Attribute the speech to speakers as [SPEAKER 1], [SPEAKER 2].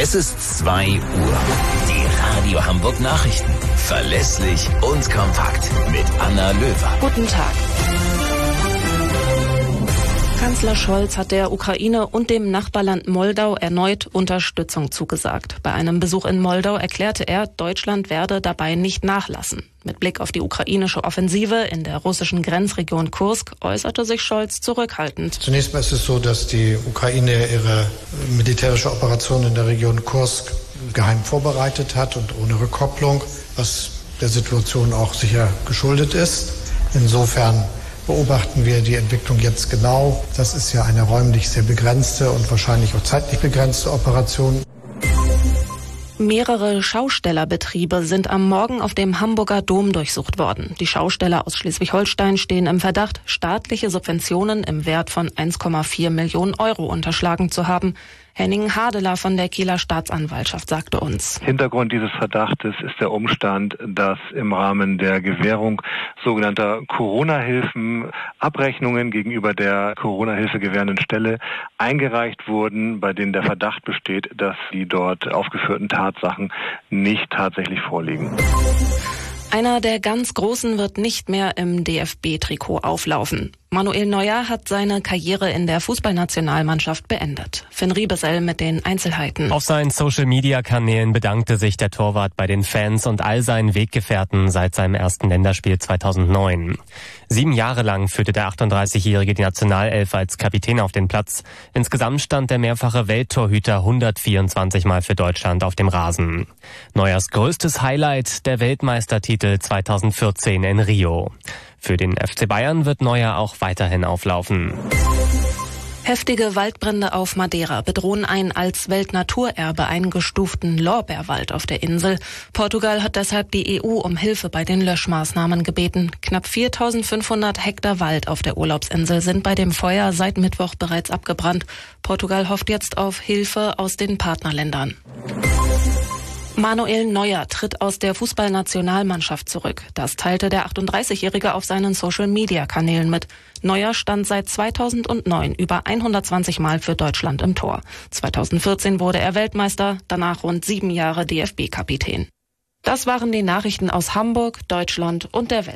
[SPEAKER 1] Es ist 2 Uhr. Die Radio Hamburg Nachrichten. Verlässlich und kompakt mit Anna Löwer.
[SPEAKER 2] Guten Tag. Kanzler Scholz hat der Ukraine und dem Nachbarland Moldau erneut Unterstützung zugesagt. Bei einem Besuch in Moldau erklärte er, Deutschland werde dabei nicht nachlassen. Mit Blick auf die ukrainische Offensive in der russischen Grenzregion Kursk äußerte sich Scholz zurückhaltend.
[SPEAKER 3] Zunächst mal ist es so, dass die Ukraine ihre militärische Operation in der Region Kursk geheim vorbereitet hat und ohne Rückkopplung, was der Situation auch sicher geschuldet ist. Insofern beobachten wir die Entwicklung jetzt genau. Das ist ja eine räumlich sehr begrenzte und wahrscheinlich auch zeitlich begrenzte Operation.
[SPEAKER 2] Mehrere Schaustellerbetriebe sind am Morgen auf dem Hamburger Dom durchsucht worden. Die Schausteller aus Schleswig-Holstein stehen im Verdacht, staatliche Subventionen im Wert von 1,4 Millionen Euro unterschlagen zu haben. Henning Hadeler von der Kieler Staatsanwaltschaft sagte uns:
[SPEAKER 4] Hintergrund dieses Verdachtes ist der Umstand, dass im Rahmen der Gewährung sogenannter Corona-Hilfen Abrechnungen gegenüber der Corona-Hilfe gewährenden Stelle eingereicht wurden, bei denen der Verdacht besteht, dass die dort aufgeführten Tatsachen nicht tatsächlich vorliegen.
[SPEAKER 2] Einer der ganz Großen wird nicht mehr im DFB-Trikot auflaufen. Manuel Neuer hat seine Karriere in der Fußballnationalmannschaft beendet. Finn Riebesell mit den Einzelheiten.
[SPEAKER 5] Auf seinen Social-Media-Kanälen bedankte sich der Torwart bei den Fans und all seinen Weggefährten seit seinem ersten Länderspiel 2009. 7 Jahre lang führte der 38-Jährige die Nationalelf als Kapitän auf den Platz. Insgesamt stand der mehrfache Welttorhüter 124 Mal für Deutschland auf dem Rasen. Neuers größtes Highlight, der Weltmeistertitel 2014 in Rio. Für den FC Bayern wird Neuer auch weiterhin auflaufen.
[SPEAKER 2] Heftige Waldbrände auf Madeira bedrohen einen als Weltnaturerbe eingestuften Lorbeerwald auf der Insel. Portugal hat deshalb die EU um Hilfe bei den Löschmaßnahmen gebeten. Knapp 4.500 Hektar Wald auf der Urlaubsinsel sind bei dem Feuer seit Mittwoch bereits abgebrannt. Portugal hofft jetzt auf Hilfe aus den Partnerländern. Manuel Neuer tritt aus der Fußballnationalmannschaft zurück. Das teilte der 38-Jährige auf seinen Social-Media-Kanälen mit. Neuer stand seit 2009 über 120 Mal für Deutschland im Tor. 2014 wurde er Weltmeister, danach rund 7 Jahre DFB-Kapitän. Das waren die Nachrichten aus Hamburg, Deutschland und der Welt.